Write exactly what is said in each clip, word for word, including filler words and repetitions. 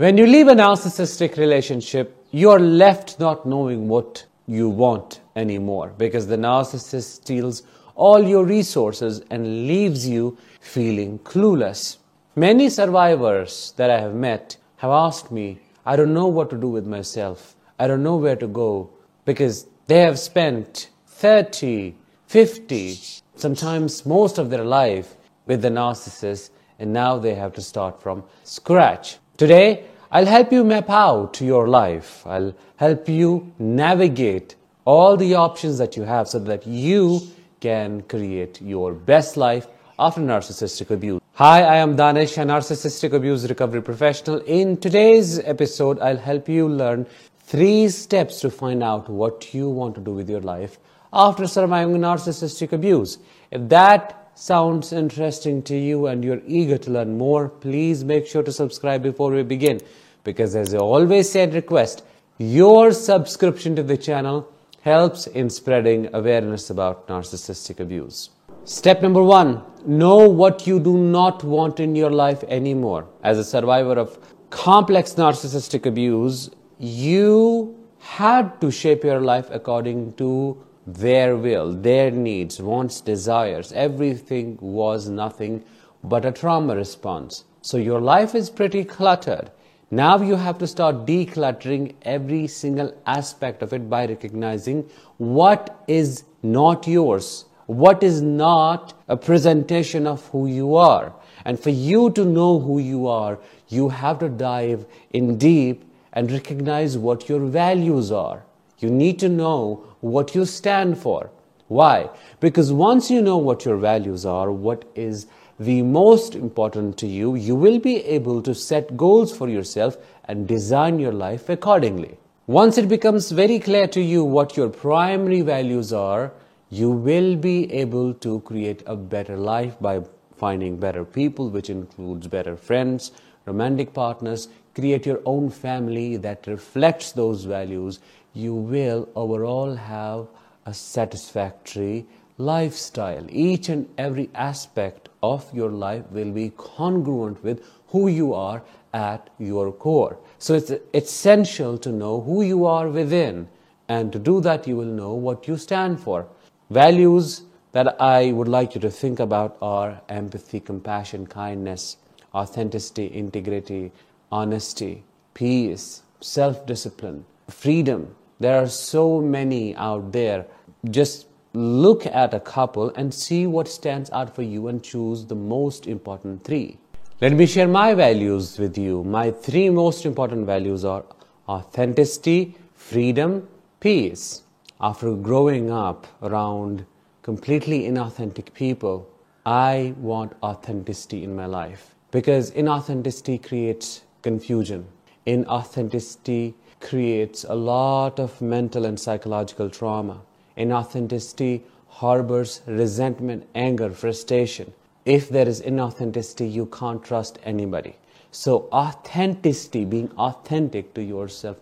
When you leave a narcissistic relationship, you are left not knowing what you want anymore because the narcissist steals all your resources and leaves you feeling clueless. Many survivors that I have met have asked me, I don't know what to do with myself. I don't know where to go because they have spent thirty, fifty, sometimes most of their life with the narcissist, and now they have to start from scratch. Today, I'll help you map out your life. I'll help you navigate all the options that you have so that you can create your best life after narcissistic abuse. Hi, I am Danish, a narcissistic abuse recovery professional. In today's episode, I'll help you learn three steps to find out what you want to do with your life after surviving narcissistic abuse. If that sounds interesting to you and you're eager to learn more, please make sure to subscribe before we begin. Because as I always said, request, your subscription to the channel helps in spreading awareness about narcissistic abuse. Step number one, know what you do not want in your life anymore. As a survivor of complex narcissistic abuse, you had to shape your life according to their will, their needs, wants, desires. Everything was nothing but a trauma response. So your life is pretty cluttered. Now you have to start decluttering every single aspect of it by recognizing what is not yours, what is not a presentation of who you are. And for you to know who you are, you have to dive in deep and recognize what your values are. You need to know what you stand for. Why? Because once you know what your values are, what is the most important to you, you will be able to set goals for yourself and design your life accordingly. Once it becomes very clear to you what your primary values are, you will be able to create a better life by finding better people, which includes better friends, romantic partners, create your own family that reflects those values. You will overall have a satisfactory lifestyle. Each and every aspect of your life will be congruent with who you are at your core. So it's essential to know who you are within, and to do that you will know what you stand for. Values that I would like you to think about are empathy, compassion, kindness, authenticity, integrity, honesty, peace, self-discipline, freedom. There are so many out there. Just look at a couple and see what stands out for you and choose the most important three. Let me share my values with you. My three most important values are authenticity, freedom, peace. After growing up around completely inauthentic people, I want authenticity in my life. Because inauthenticity creates confusion. Inauthenticity creates a lot of mental and psychological trauma. Inauthenticity harbors resentment, anger, frustration. If there is inauthenticity, you can't trust anybody. So authenticity, being authentic to yourself,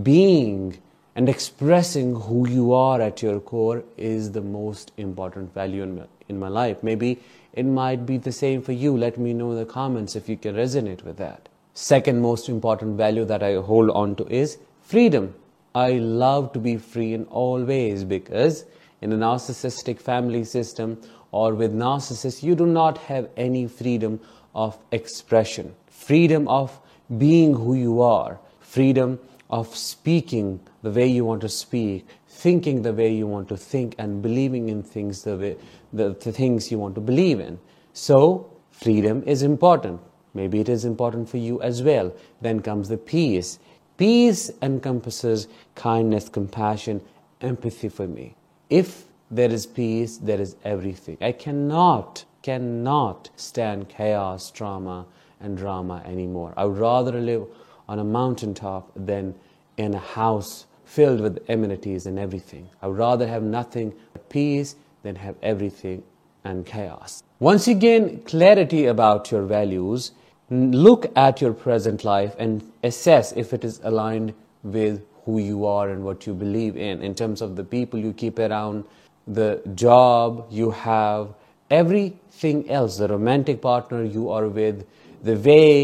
being and expressing who you are at your core is the most important value in my, in my life. Maybe it might be the same for you. Let me know in the comments if you can resonate with that. Second most important value that I hold on to is freedom. I love to be free in all ways because in a narcissistic family system or with narcissists, you do not have any freedom of expression, freedom of being who you are, freedom of speaking the way you want to speak, thinking the way you want to think, and believing in things the way the, the things you want to believe in. So freedom is important. Maybe it is important for you as well. Then comes the peace. Peace encompasses kindness, compassion, empathy for me. If there is peace, there is everything. I cannot, cannot stand chaos, trauma, and drama anymore. I would rather live on a mountaintop than in a house filled with amenities and everything. I would rather have nothing but peace than have everything and chaos. Once you gain clarity about your values, look at your present life and assess if it is aligned with who you are and what you believe in, in terms of the people you keep around, the job you have, everything else, the romantic partner you are with, the way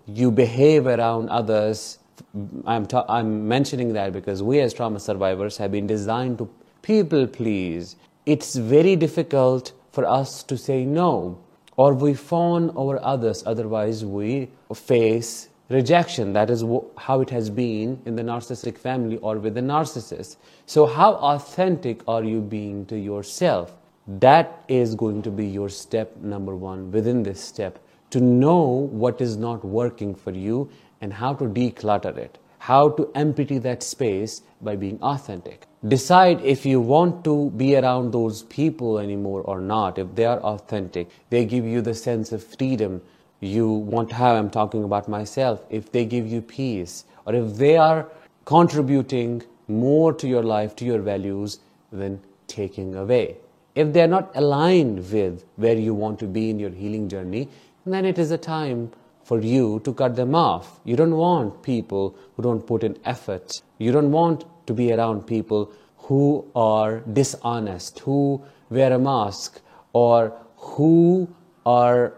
you behave around others. I'm, ta- I'm mentioning that because we as trauma survivors have been designed to people please. It's very difficult for us to say no, or we fawn over others, otherwise we face rejection. That is how it has been in the narcissistic family or with the narcissist. So how authentic are you being to yourself? That is going to be your step number one within this step, to know what is not working for you and how to declutter it, how to empty that space by being authentic. Decide if you want to be around those people anymore or not. If they are authentic, they give you the sense of freedom you want to have. I'm talking about myself. If they give you peace, or if they are contributing more to your life, to your values, than taking away. If they are not aligned with where you want to be in your healing journey, then it is a time for you to cut them off. You don't want people who don't put in efforts. You don't want to be around people who are dishonest, who wear a mask, or who are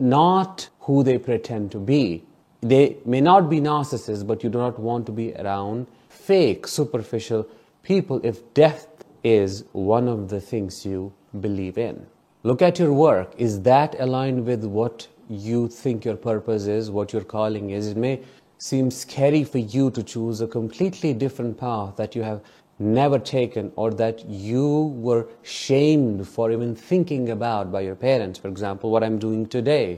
not who they pretend to be. They may not be narcissists, but you do not want to be around fake, superficial people if death is one of the things you believe in. Look at your work. Is that aligned with what you think your purpose is, what your calling is? It may seem scary for you to choose a completely different path that you have never taken, or that you were shamed for even thinking about by your parents. For example, what I'm doing today.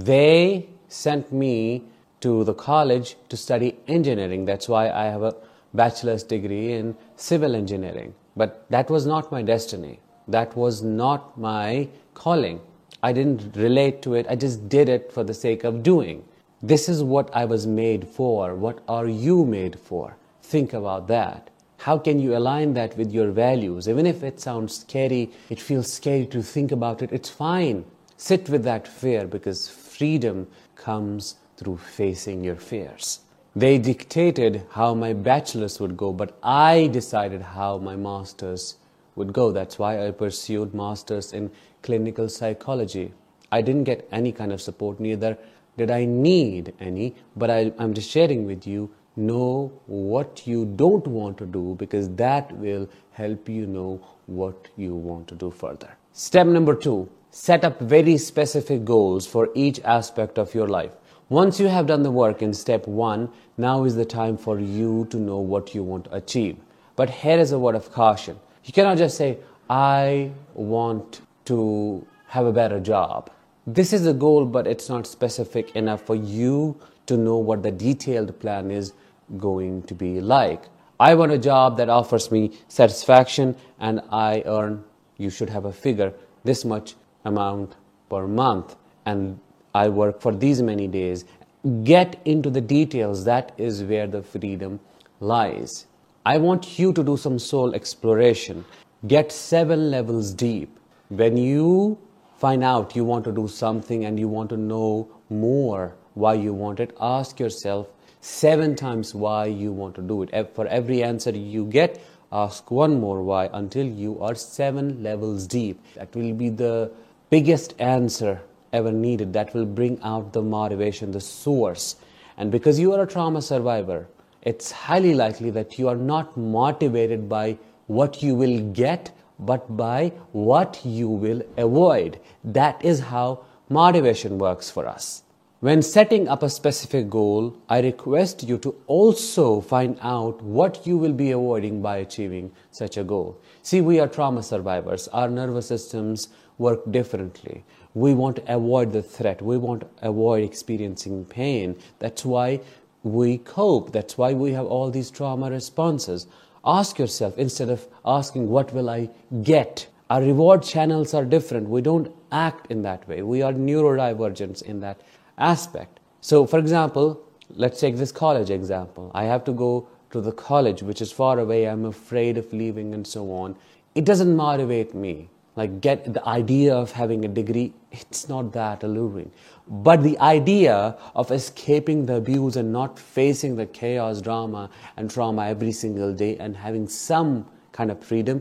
They sent me to the college to study engineering. That's why I have a bachelor's degree in civil engineering. But that was not my destiny. That was not my calling. I didn't relate to it. I just did it for the sake of doing. This is what I was made for. What are you made for? Think about that. How can you align that with your values? Even if it sounds scary, it feels scary to think about it, it's fine. Sit with that fear, because freedom comes through facing your fears. They dictated how my bachelor's would go, but I decided how my master's would go. That's why I pursued master's in clinical psychology. I didn't get any kind of support, neither did I need any, but I, I'm just sharing with you. Know what you don't want to do, because that will help you know what you want to do further. Step number two, set up very specific goals for each aspect of your life. Once you have done the work in step one, now is the time for you to know what you want to achieve. But here is a word of caution. You cannot just say, I want to have a better job. This is a goal, but it's not specific enough for you to know what the detailed plan is going to be like. I want a job that offers me satisfaction and I earn, you should have a figure, this much amount per month, and I work for these many days. Get into the details. That is where the freedom lies. I want you to do some soul exploration. Get seven levels deep. When you find out you want to do something and you want to know more why you want it, ask yourself seven times why you want to do it. For every answer you get, ask one more why until you are seven levels deep. That will be the biggest answer ever needed. That will bring out the motivation, the source. And because you are a trauma survivor, it's highly likely that you are not motivated by what you will get, but by what you will avoid. That is how motivation works for us. When setting up a specific goal, I request you to also find out what you will be avoiding by achieving such a goal. See, we are trauma survivors. Our nervous systems work differently. We want to avoid the threat. We want to avoid experiencing pain. That's why we cope. That's why we have all these trauma responses. Ask yourself, instead of asking, what will I get? Our reward channels are different. We don't act in that way. We are neurodivergent in that aspect. So, for example, let's take this college example. I have to go to the college, which is far away. I'm afraid of leaving and so on. It doesn't motivate me. Like, get the idea of having a degree, it's not that alluring. But the idea of escaping the abuse and not facing the chaos, drama, and trauma every single day and having some kind of freedom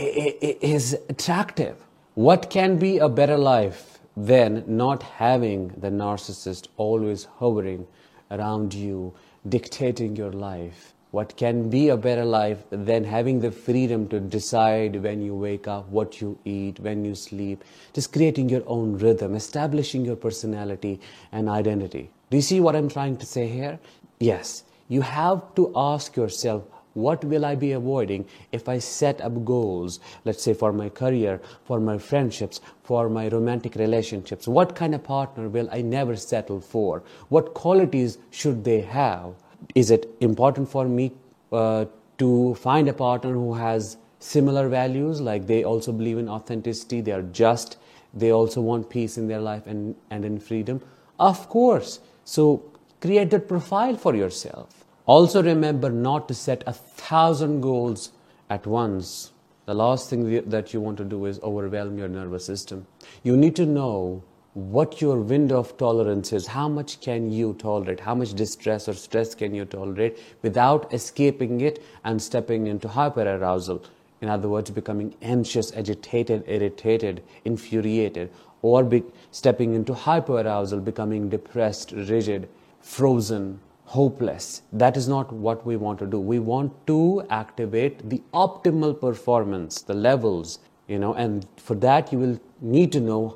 is attractive. What can be a better life than not having the narcissist always hovering around you dictating your life. What can be a better life than having the freedom to decide when you wake up, what you eat, when you sleep, just creating your own rhythm, establishing your personality and identity. Do you see what I'm trying to say here? Yes, you have to ask yourself, what will I be avoiding if I set up goals, let's say for my career, for my friendships, for my romantic relationships? What kind of partner will I never settle for? What qualities should they have? Is it important for me uh, to find a partner who has similar values, like they also believe in authenticity, they are just, they also want peace in their life and, and in freedom? Of course. So create that profile for yourself. Also remember not to set a thousand goals at once. The last thing that you want to do is overwhelm your nervous system. You need to know what your window of tolerance is. How much can you tolerate? How much distress or stress can you tolerate without escaping it and stepping into hyperarousal? In other words, becoming anxious, agitated, irritated, infuriated, or be stepping into hyperarousal, becoming depressed, rigid, frozen, hopeless. That is not what we want to do. We want to activate the optimal performance, the levels, you know, and for that you will need to know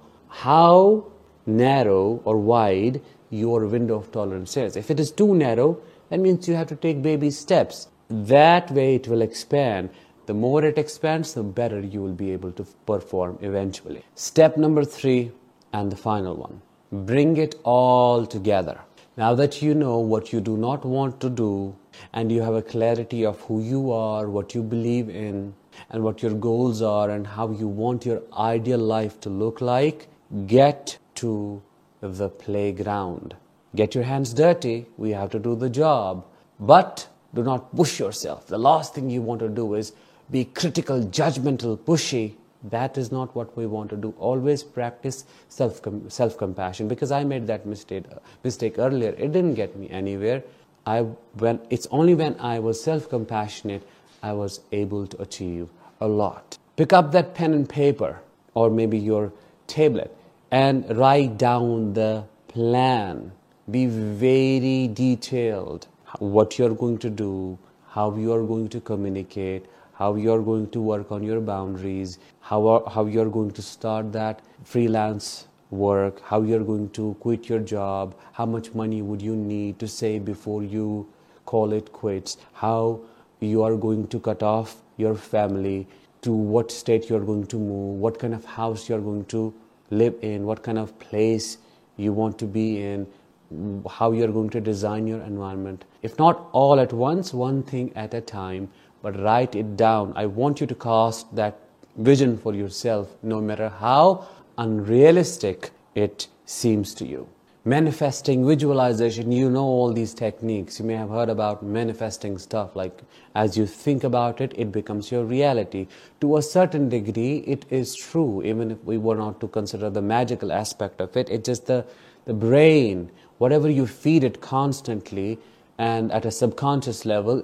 how narrow or wide your window of tolerance is. If it is too narrow, that means you have to take baby steps. That way it will expand. The more it expands, the better you will be able to perform eventually. Step number three, and the final one. Bring it all together. Now that you know what you do not want to do, and you have a clarity of who you are, what you believe in, and what your goals are, and how you want your ideal life to look like, get to the playground. Get your hands dirty. We have to do the job. But do not push yourself. The last thing you want to do is be critical, judgmental, pushy. That is not what we want to do. Always practice self self-compassion, because I made that mistake mistake earlier. It didn't get me anywhere. I when it's only when I was self-compassionate I was able to achieve a lot. Pick up that pen and paper, or maybe your tablet, and write down the plan. Be very detailed. What you're going to do, how you are going to communicate, how you're going to work on your boundaries, how, how you're going to start that freelance work, how you're going to quit your job, how much money would you need to save before you call it quits, how you are going to cut off your family, to what state you're going to move, what kind of house you're going to live in, what kind of place you want to be in, how you're going to design your environment. If not all at once, one thing at a time, but write it down. I want you to cast that vision for yourself, no matter how unrealistic it seems to you. Manifesting, visualization, you know all these techniques. You may have heard about manifesting stuff, like as you think about it, it becomes your reality. To a certain degree, it is true, even if we were not to consider the magical aspect of it. It's just the, the brain, whatever you feed it constantly, and at a subconscious level,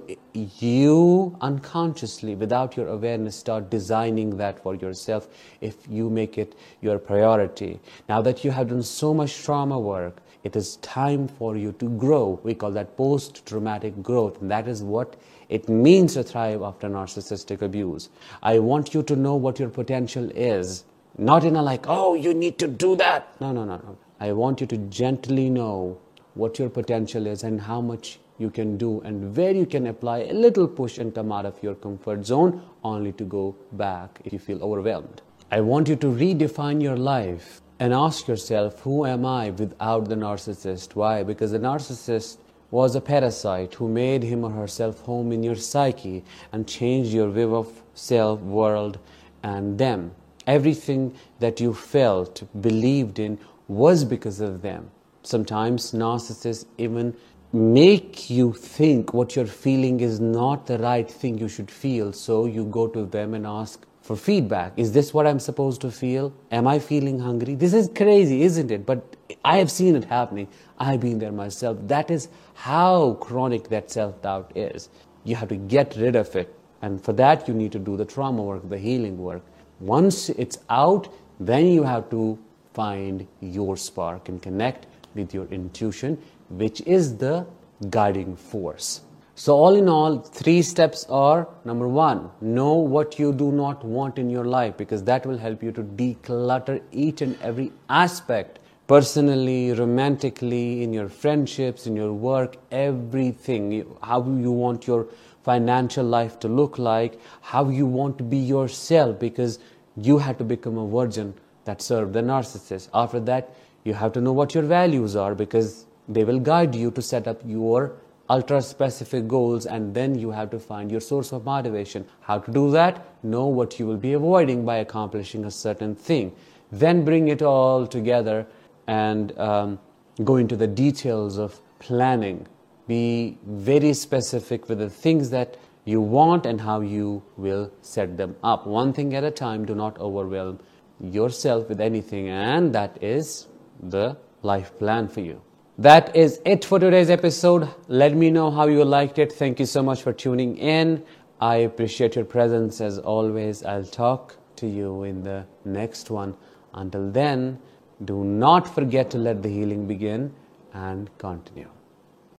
you unconsciously, without your awareness, start designing that for yourself if you make it your priority. Now that you have done so much trauma work, it is time for you to grow. We call that post-traumatic growth. And that is what it means to thrive after narcissistic abuse. I want you to know what your potential is. Not in a like, oh, you need to do that. No, no, no, no. I want you to gently know what your potential is and how much you can do, and where you can apply a little push and come out of your comfort zone, only to go back if you feel overwhelmed. I want you to redefine your life and ask yourself, who am I without the narcissist? Why? Because the narcissist was a parasite who made him or herself home in your psyche and changed your view of self, world, and them. Everything that you felt, believed in, was because of them. Sometimes narcissists even make you think what you're feeling is not the right thing you should feel. So you go to them and ask for feedback. Is this what I'm supposed to feel? Am I feeling hungry? This is crazy, isn't it? But I have seen it happening. I've been there myself. That is how chronic that self-doubt is. You have to get rid of it. And for that, you need to do the trauma work, the healing work. Once it's out, then you have to find your spark and connect with your intuition, which is the guiding force. So all in all, three steps are: number one, know what you do not want in your life, because that will help you to declutter each and every aspect, personally, romantically, in your friendships, in your work, everything. How you want your financial life to look like, how you want to be yourself, because you have to become a virgin that served the narcissist. After that, you have to know what your values are, because they will guide you to set up your ultra specific goals, and then you have to find your source of motivation. How to do that? Know what you will be avoiding by accomplishing a certain thing. Then bring it all together and um, go into the details of planning. Be very specific with the things that you want and how you will set them up. One thing at a time. Do not overwhelm yourself with anything, and that is the life plan for you. That is it for today's episode. Let me know how you liked it. Thank you so much for tuning in. I appreciate your presence as always. I'll talk to you in the next one. Until then, do not forget to let the healing begin and continue.